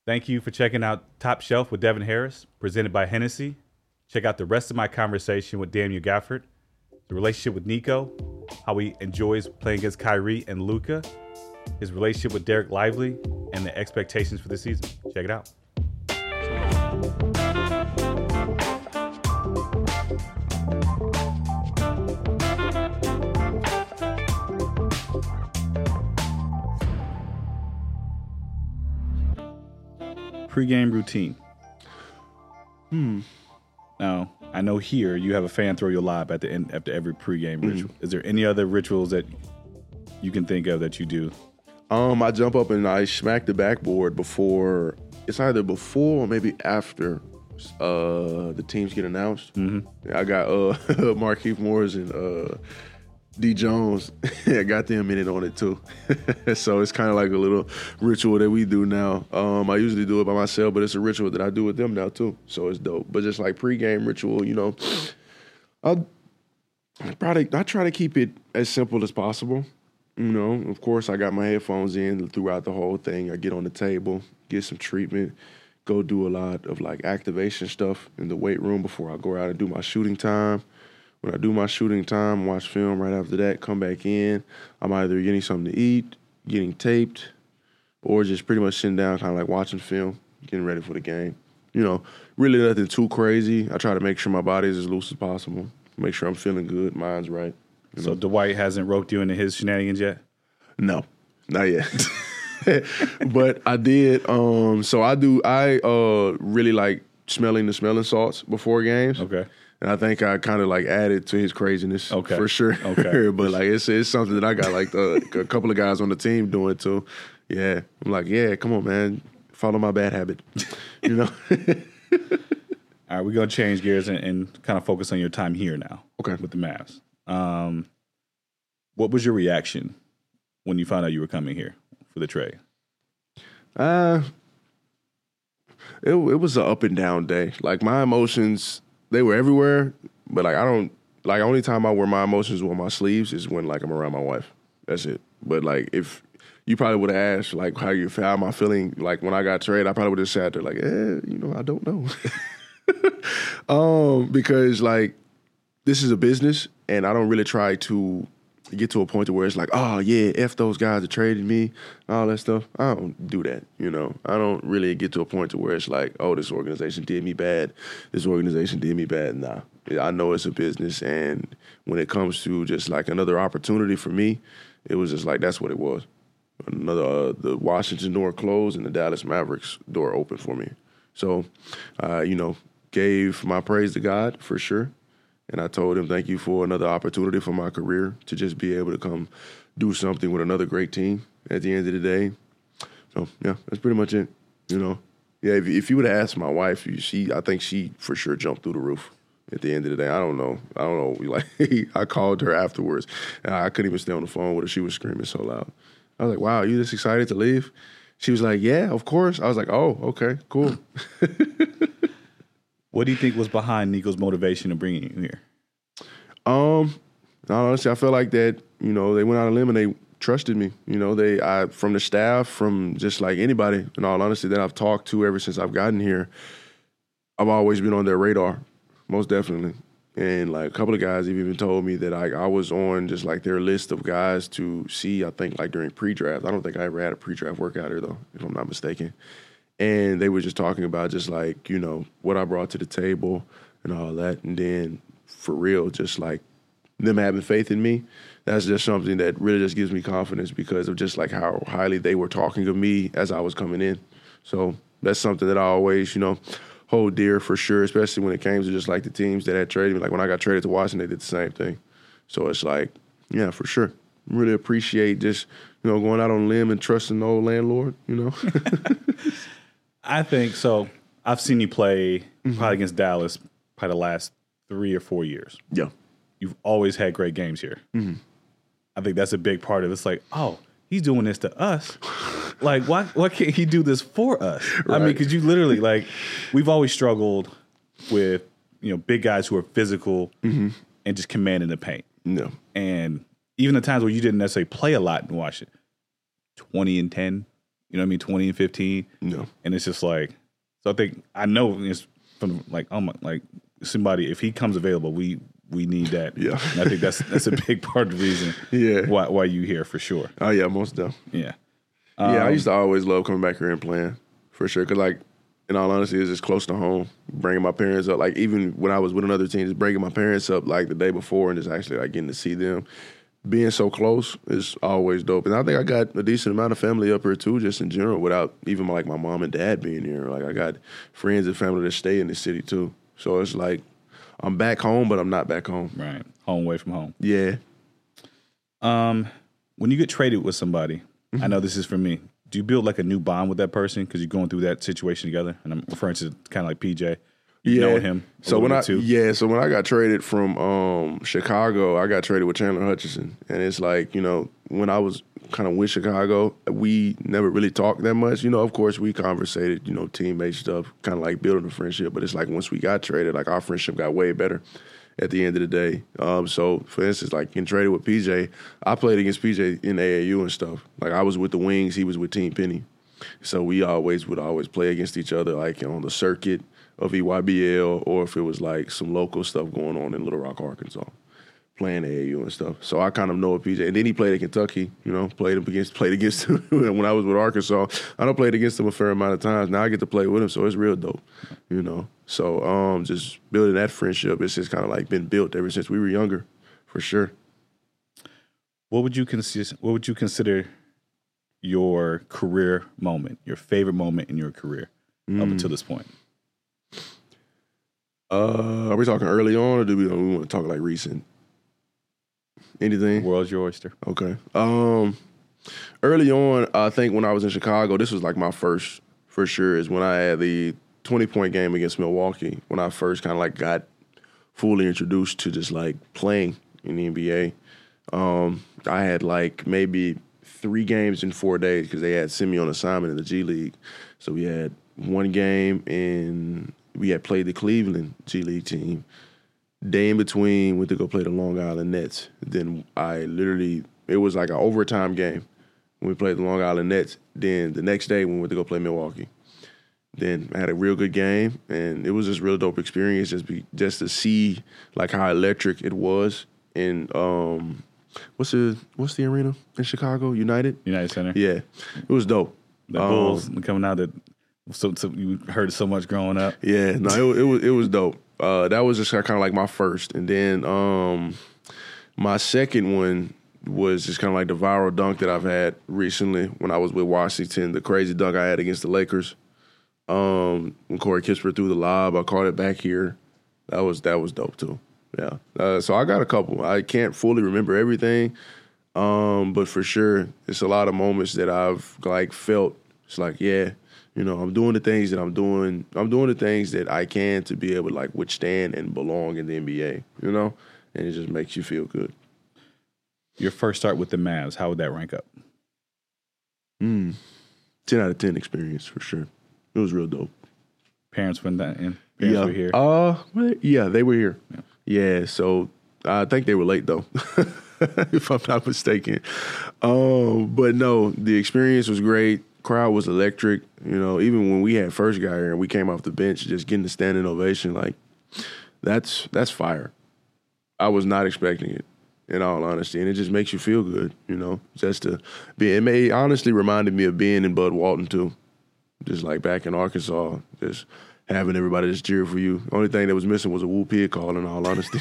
Thank you for checking out Top Shelf with Devin Harris, presented by Hennessy. Check out the rest of my conversation with Daniel Gafford, the relationship with Nico, how he enjoys playing against Kyrie and Luka, his relationship with Derek Lively, and the expectations for the season. Check it out. Pre-game routine. Now, I know here you have a fan throw your lob at the end after every pre-game ritual. Is there any other rituals that you can think of that you do? I jump up and I smack the backboard before. It's either before or maybe after the teams get announced. I got Markieff Morris and D. Jones. I got them in it on it too. So it's kind of like a little ritual that we do now. I usually do it by myself, but it's a ritual that I do with them now too. So it's dope. But just like pregame ritual, I try to keep it as simple as possible. Of course, I got my headphones in throughout the whole thing. I get on the table, get some treatment, go do a lot of like activation stuff in the weight room before I go out and do my shooting time. When I do my shooting time, watch film right after that, come back in. I'm either getting something to eat, getting taped, or just pretty much sitting down, kind of like watching film, getting ready for the game. Really nothing too crazy. I try to make sure my body is as loose as possible, make sure I'm feeling good, mind's right. So Dwight hasn't roped you into his shenanigans yet? No, not yet. But I did. So I really like smelling the smelling salts before games. Okay. And I think I kind of like added to his craziness for sure. Okay. But like it's something that I got like a couple of guys on the team doing too. Yeah. I'm like, yeah, come on, man. Follow my bad habit. All right, we're going to change gears and kind of focus on your time here now. Okay. With the Mavs. What was your reaction when you found out you were coming here for the trade? It was an up and down day. Like my emotions, they were everywhere, but like I don't like only time I wear my emotions on my sleeves is when like I'm around my wife. That's it. But like if you probably would have asked like how am I feeling like when I got traded, I probably would have sat there like, I don't know. Because like this is a business and I don't really try to get to a point to where it's like, oh yeah, F those guys that traded me, all that stuff. I don't do that, I don't really get to a point to where it's like, oh, this organization did me bad. This organization did me bad. Nah, I know it's a business. And when it comes to just like another opportunity for me, it was just like, that's what it was. The Washington door closed and the Dallas Mavericks door opened for me. So, gave my praise to God for sure. And I told him, thank you for another opportunity for my career to just be able to come do something with another great team at the end of the day. So, yeah, that's pretty much it, Yeah, if you would have asked my wife, I think she for sure jumped through the roof at the end of the day. I don't know. Like, I called her afterwards, and I couldn't even stay on the phone with her. She was screaming so loud. I was like, wow, are you this excited to leave? She was like, yeah, of course. I was like, oh, okay, cool. What do you think was behind Nico's motivation of bringing you here? Honestly, I feel like that, they went out on a limb and they trusted me. From the staff, from just like anybody, in all honesty, that I've talked to ever since I've gotten here, I've always been on their radar, most definitely. And like a couple of guys have even told me that I was on just like their list of guys to see, I think like during pre-draft. I don't think I ever had a pre-draft workout here though, if I'm not mistaken. And they were just talking about just like, what I brought to the table and all that. And then for real, just like them having faith in me, that's just something that really just gives me confidence because of just like how highly they were talking of me as I was coming in. So that's something that I always, hold dear for sure, especially when it came to just like the teams that had traded me. Like when I got traded to Washington, they did the same thing. So it's like, yeah, for sure. Really appreciate just, going out on a limb and trusting the old landlord, I think so. I've seen you play probably against Dallas probably the last 3 or 4 years. Yeah. You've always had great games here. I think that's a big part of it. It's like, oh, he's doing this to us. Like, why can't he do this for us? Right. I mean, because you literally, like, we've always struggled with, big guys who are physical and just commanding the paint. No. And even the times where you didn't necessarily play a lot in Washington, 20 and 10, you know what I mean, 20 and 15. No. And it's just like, so I know it's from like, oh my, like somebody, if he comes available, we need that. Yeah. And I think that's a big part of the reason why you here for sure. Oh, yeah, most definitely. Yeah. I used to always love coming back here and playing, for sure. Because, like, in all honesty, it's just close to home. Bringing my parents up, like, even when I was with another team, just bringing my parents up, like, the day before and just actually, like, getting to see them. Being so close is always dope. And I think I got a decent amount of family up here, too, just in general, without even, like, my mom and dad being here. Like, I got friends and family that stay in the city, too. So it's like I'm back home, but I'm not back home. Right. Home away from home. Yeah. When you get traded with somebody, I know this is for me, do you build like a new bond with that person because you're going through that situation together? And I'm referring to kind of like PJ. Knowing him. So when I got traded from Chicago, I got traded with Chandler Hutchison. And it's like, you know, when I was kind of with Chicago, we never really talked that much. You know, of course, we conversated, you know, teammate stuff, kind of like building a friendship. But it's like once we got traded, like our friendship got way better at the end of the day. So, for instance, like getting traded with PJ, I played against PJ in AAU and stuff. Like I was with the Wings, he was with Team Penny. So we would always play against each other, like on the circuit of EYBL, or if it was like some local stuff going on in Little Rock, Arkansas, playing AAU and stuff. So I kind of know PJ. And then he played at Kentucky, you know, played against him when I was with Arkansas. I done played against him a fair amount of times. Now I get to play with him, so it's real dope, you know. So just building that friendship, it's just kind of like been built ever since we were younger, for sure. What would you consider your career moment, your favorite moment in your career up until this point? Are we talking early on, or do we want to talk like recent? Anything? World's your oyster. Okay. Early on, I think when I was in Chicago, this was like my first, for sure, is when I had the 20-point game against Milwaukee, when I first kind of like got fully introduced to just like playing in the NBA. I had like maybe 3 games in 4 days because they had sent me on assignment in the G League. So we had one game and we had played the Cleveland G League team. Day in between, went to go play the Long Island Nets. Then it was like an overtime game when we played the Long Island Nets. Then the next day, we went to go play Milwaukee. Then I had a real good game, and it was just a real dope experience just to see like how electric it was. And what's the arena in Chicago? United Center. Yeah, it was dope. The Bulls coming out that. So you heard so much growing up. Yeah, no, it was dope. That was just kind of like my first, and then my second one was just kind of like the viral dunk that I've had recently when I was with Washington. The crazy dunk I had against the Lakers. When Corey Kispert threw the lob, I caught it back here. That was dope too. Yeah. So I got a couple. I can't fully remember everything, but for sure, it's a lot of moments that I've like felt. It's like, yeah. You know, I'm doing the things that I'm doing. I'm doing the things that I can to be able to, like, withstand and belong in the NBA, you know? And it just makes you feel good. Your first start with the Mavs, how would that rank up? 10 out of 10 experience, for sure. It was real dope. Parents were here? Yeah, they were here. Yeah, so I think they were late, though, if I'm not mistaken. But, no, the experience was great. Crowd was electric, you know. Even when we had first got here and we came off the bench, just getting the standing ovation, like that's fire. I was not expecting it, in all honesty, and it just makes you feel good, you know. Just to be, it honestly reminded me of being in Bud Walton too, just like back in Arkansas, just having everybody just cheer for you. Only thing that was missing was a whoop pig call, in all honesty.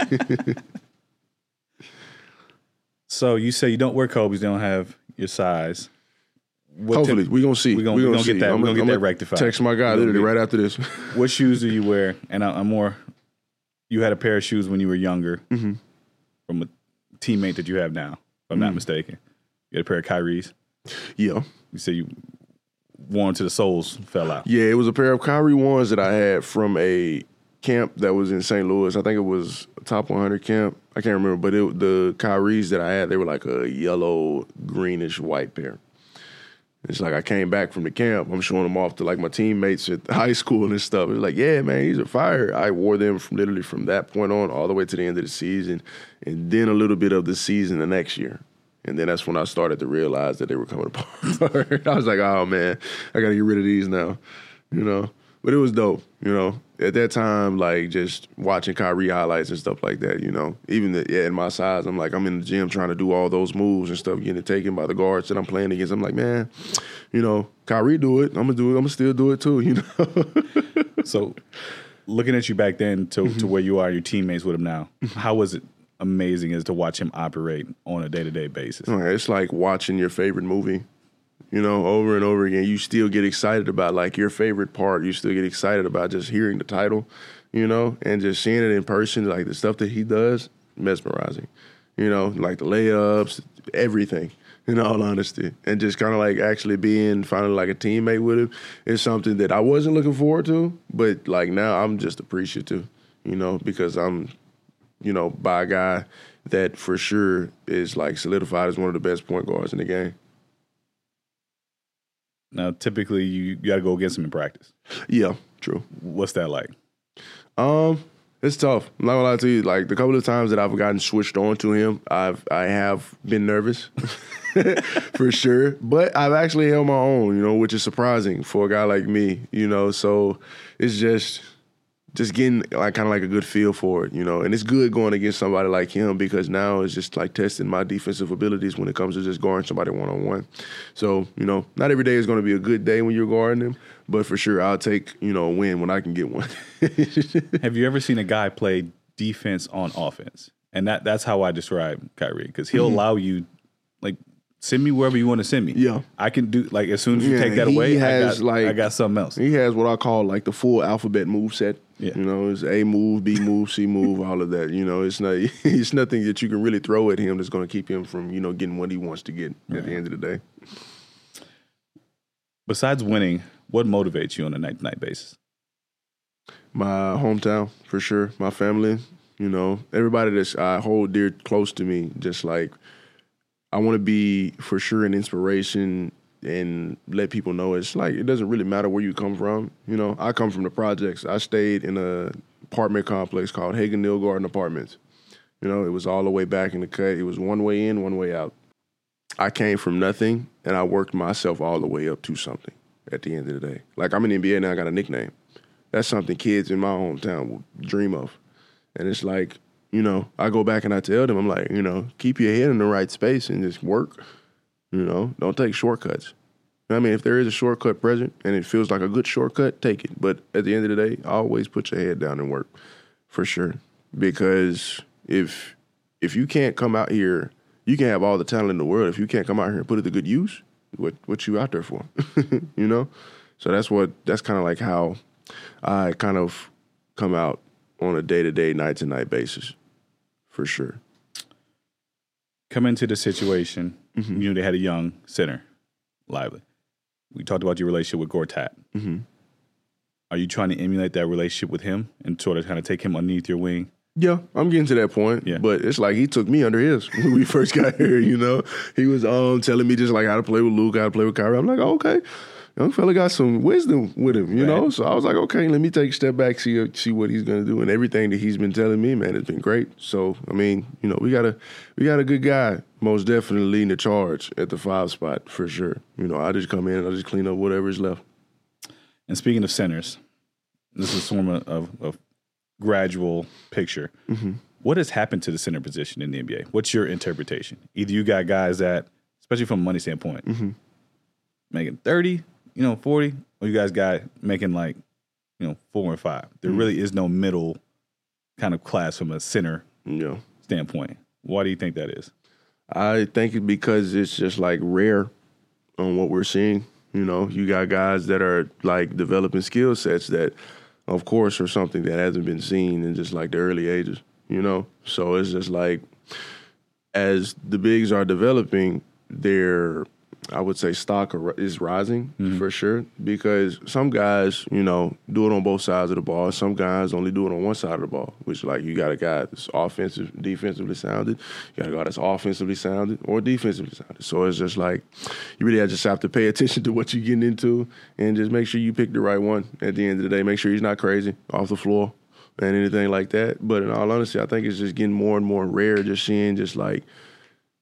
So you say you don't wear Kobe's, they don't have your size. Hopefully, we're going to see. We're going to get that. We're going to get that rectified. Text my guy literally right after this. What shoes do you wear? And you had a pair of shoes when you were younger from a teammate that you have now, if I'm not mistaken. You had a pair of Kyrie's? Yeah. You say you wore them to the soles fell out. Yeah, it was a pair of Kyrie ones that I had from a camp that was in St. Louis. I think it was a top 100 camp. I can't remember, but the Kyrie's that I had, they were like a yellow, greenish, white pair. It's like I came back from the camp. I'm showing them off to like my teammates at high school and stuff. It's like, yeah, man, these are fire. I wore them literally from that point on all the way to the end of the season, and then a little bit of the season the next year. And then that's when I started to realize that they were coming apart. I was like, oh, man, I got to get rid of these now, you know. But it was dope, you know. At that time, like, just watching Kyrie highlights and stuff like that, you know. Even in my size, I'm in the gym trying to do all those moves and stuff, getting taken by the guards that I'm playing against. I'm like, man, you know, Kyrie do it. I'm going to do it. I'm going to still do it too, you know. So looking at you back then to where you are, your teammates with him now, how was it amazing as to watch him operate on a day-to-day basis? It's like watching your favorite movie. You know, over and over again, you still get excited about, like, your favorite part. You still get excited about just hearing the title, you know, and just seeing it in person, like the stuff that he does, mesmerizing. You know, like the layups, everything, in all honesty. And just kind of like actually being finally like a teammate with him is something that I wasn't looking forward to. But, like, now I'm just appreciative, you know, because I'm, you know, by a guy that for sure is, like, solidified as one of the best point guards in the game. Now, typically, you got to go against him in practice. Yeah, true. What's that like? It's tough. I'm not gonna lie to you. Like, the couple of times that I've gotten switched on to him, I have been nervous, for sure. But I've actually held my own, you know, which is surprising for a guy like me, you know. So it's just getting like kind of like a good feel for it, you know. And it's good going against somebody like him because now it's just like testing my defensive abilities when it comes to just guarding somebody one-on-one. So, you know, not every day is going to be a good day when you're guarding him, but for sure I'll take, you know, a win when I can get one. Have you ever seen a guy play defense on offense? And that's how I describe Kyrie, because he'll allow you, like, send me wherever you want to send me. Yeah. I can do, like, as soon as you take that away, I got something else. He has what I call, like, the full alphabet move set. Yeah. You know, it's A move, B move, C move, all of that. You know, it's nothing that you can really throw at him that's going to keep him from, you know, getting what he wants to get at the end of the day. Besides winning, what motivates you on a night-to-night basis? My hometown, for sure. My family, you know, everybody that I hold dear close to me, just like, I want to be for sure an inspiration and let people know it's like it doesn't really matter where you come from. You know, I come from the projects. I stayed in a apartment complex called Hagen Neil Garden Apartments. You know, it was all the way back in the cut. It was one way in, one way out. I came from nothing, and I worked myself all the way up to something at the end of the day. Like, I'm in the NBA now, I got a nickname. That's something kids in my hometown will dream of. And it's like, you know, I go back and I tell them, I'm like, you know, keep your head in the right space and just work. You know, don't take shortcuts. I mean, if there is a shortcut present and it feels like a good shortcut, take it. But at the end of the day, always put your head down and work, for sure. Because if you can't come out here, you can have all the talent in the world. If you can't come out here and put it to good use, what you out there for? You know? So that's kind of like how I kind of come out on a day-to-day, night-to-night basis, for sure. Come into the situation, you know, they had a young center, Lively. We talked about your relationship with Gortat. Mm-hmm. Are you trying to emulate that relationship with him and sort of kind of take him underneath your wing? Yeah, I'm getting to that point. Yeah. But it's like he took me under his when we first got here, you know. He was telling me just like how to play with Luke, how to play with Kyrie. I'm like, oh, okay. Young fella got some wisdom with him, you know? So I was like, okay, let me take a step back, see what he's going to do. And everything that he's been telling me, man, has been great. So, I mean, you know, we got a good guy most definitely leading the charge at the 5 spot for sure. You know, I just come in and I just clean up whatever's left. And speaking of centers, this is sort of a gradual picture. Mm-hmm. What has happened to the center position in the NBA? What's your interpretation? Either you got guys that, especially from a money standpoint, making 30, 40, or you guys got making like, 4 or 5. There really is no middle kind of class from a center standpoint. Why do you think that is? I think it's because it's just like rare on what we're seeing. You know, you got guys that are like developing skill sets that, of course, are something that hasn't been seen in just like the early ages, you know? So it's just like as the bigs are developing, their, I would say, stock is rising for sure, because some guys, do it on both sides of the ball. Some guys only do it on one side of the ball, which like you got a guy that's defensively sounded. You got a guy that's offensively sounded or defensively sounded. So it's just like you really just have to pay attention to what you're getting into and just make sure you pick the right one at the end of the day. Make sure he's not crazy off the floor and anything like that. But in all honesty, I think it's just getting more and more rare just seeing just like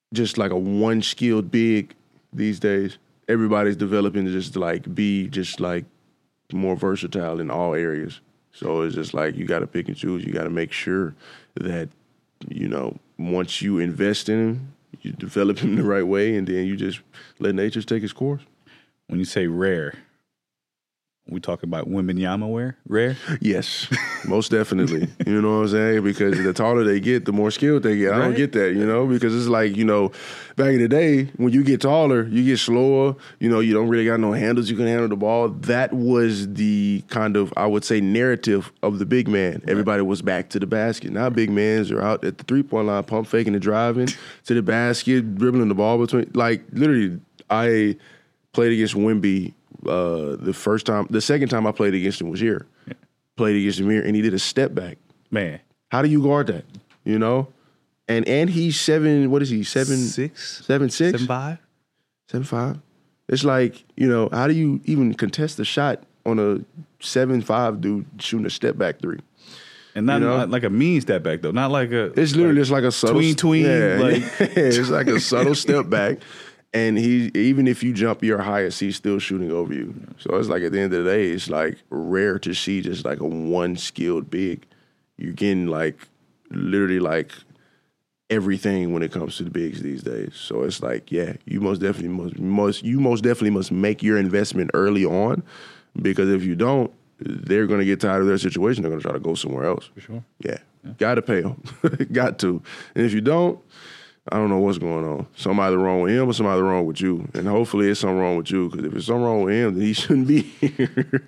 just like a one skilled big these days. Everybody's developing to just like be just like more versatile in all areas. So it's just like you got to pick and choose. You got to make sure that, you know, once you invest in him, you develop him the right way, and then you just let nature take its course. When you say rare, we talking about Wembanyama rare? Yes, most definitely. You know what I'm saying? Because the taller they get, the more skilled they get. I don't get that, you know, because it's like, you know, back in the day, when you get taller, you get slower. You know, you don't really got no handles. You can handle the ball. That was the kind of, I would say, narrative of the big man. Right. Everybody was back to the basket. Now big mans are out at the three-point line, pump faking and driving to the basket, dribbling the ball between. Like, literally, I played against Wemby. The second time I played against him was here. Yeah. Played against him here, and he did a step back. Man, how do you guard that? You know, and he's seven. What is he? 7'6", 7'5", 7'5". It's like, you know, how do you even contest a shot on a 7'5" dude shooting a step back three? And not like a mean step back though. Not like a. It's literally just like a subtle tween. Yeah, like it's like a subtle step back. And he, even if you jump your highest, he's still shooting over you. So it's like at the end of the day, it's like rare to see just like a one skilled big. You're getting like literally like everything when it comes to the bigs these days. So it's like, yeah, you most definitely must make your investment early on, because if you don't, they're going to get tired of their situation. They're going to try to go somewhere else. For sure. Yeah. Got to pay them. Got to. And if you don't, I don't know what's going on. Something either wrong with him or something either wrong with you. And hopefully it's something wrong with you, because if it's something wrong with him, then he shouldn't be here.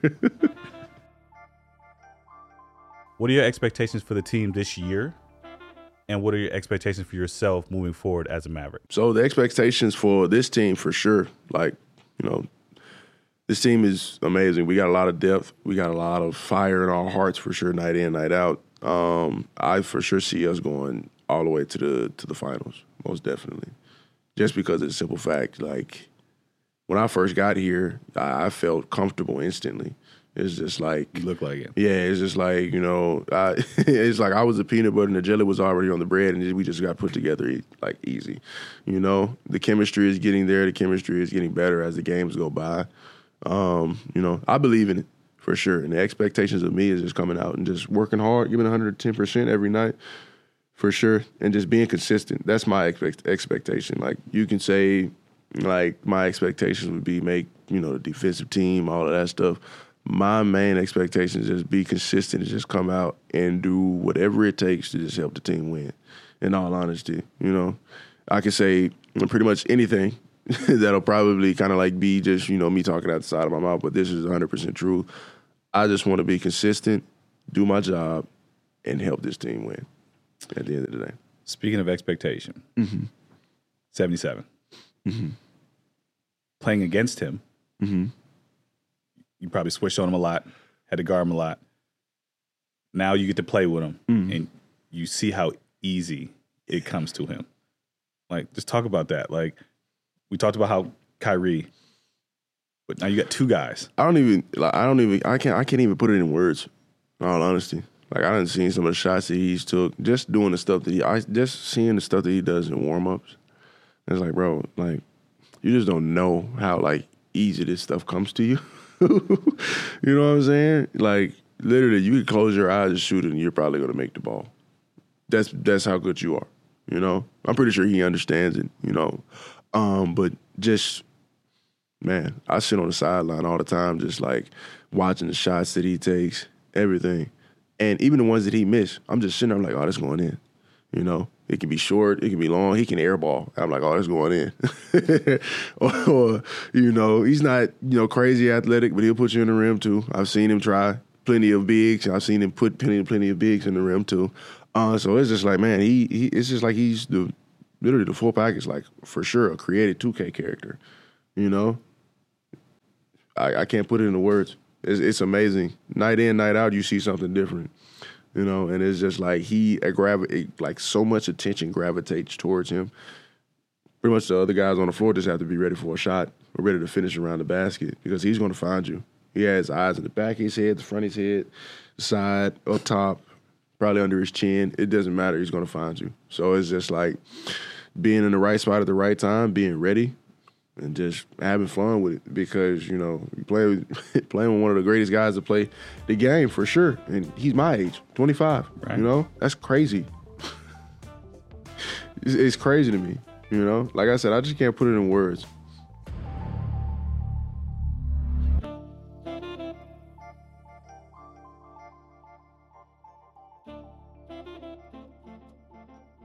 What are your expectations for the team this year? And what are your expectations for yourself moving forward as a Maverick? So the expectations for this team, for sure, like, you know, this team is amazing. We got a lot of depth. We got a lot of fire in our hearts, for sure, night in, night out. I for sure see us going all the way to the finals, most definitely. Just because of the simple fact, like, when I first got here, I felt comfortable instantly. It's just like... You look like it. Yeah, it's just like, you know, it's like I was the peanut butter and the jelly was already on the bread, and we just got put together, like, easy. You know, the chemistry is getting there. The chemistry is getting better as the games go by. You know, I believe in it, for sure. And the expectations of me is just coming out and just working hard, giving 110% every night. For sure, and just being consistent. That's my expectation. Like, you can say, like, my expectations would be make, you know, the defensive team, all of that stuff. My main expectation is just be consistent and just come out and do whatever it takes to just help the team win, in all honesty. You know, I can say pretty much anything that'll probably kind of like be just, you know, me talking out the side of my mouth, but this is 100% true. I just want to be consistent, do my job, and help this team win at the end of the day. Speaking of expectation, 77. Playing against him, you probably switched on him a lot, had to guard him a lot. Now you get to play with him, and you see how easy it comes to him. Like, just talk about that. Like, we talked about how Kyrie, but now you got two guys. I can't even put it in words, in all honesty. Like, I done seen some of the shots that he's took, just doing the stuff that just seeing the stuff that he does in warm-ups. It's like, bro, like, you just don't know how, like, easy this stuff comes to you. You know what I'm saying? Like, literally, you can close your eyes and shoot it, and you're probably going to make the ball. That's how good you are, you know? I'm pretty sure he understands it, you know? But just, man, I sit on the sideline all the time just, like, watching the shots that he takes, everything. And even the ones that he missed, I'm just sitting there, I'm like, oh, that's going in. You know, it can be short, it can be long, he can airball. I'm like, oh, that's going in. or, you know, he's not, you know, crazy athletic, but he'll put you in the rim too. I've seen him try plenty of bigs. I've seen him put plenty of bigs in the rim too. So it's just like, man, it's just like he's literally the full package, like, for sure, a created 2K character. You know, I can't put it into words. It's amazing. Night in, night out, you see something different, you know, and it's just like like so much attention gravitates towards him. Pretty much the other guys on the floor just have to be ready for a shot or ready to finish around the basket, because he's going to find you. He has eyes in the back of his head, the front of his head, the side, up top, probably under his chin. It doesn't matter. He's going to find you. So it's just like, being in the right spot at the right time, being ready, and just having fun with it. Because, you know, you playing with one of the greatest guys to play the game for sure. And he's my age, 25. Right. You know, that's crazy. It's crazy to me, you know? Like I said, I just can't put it in words.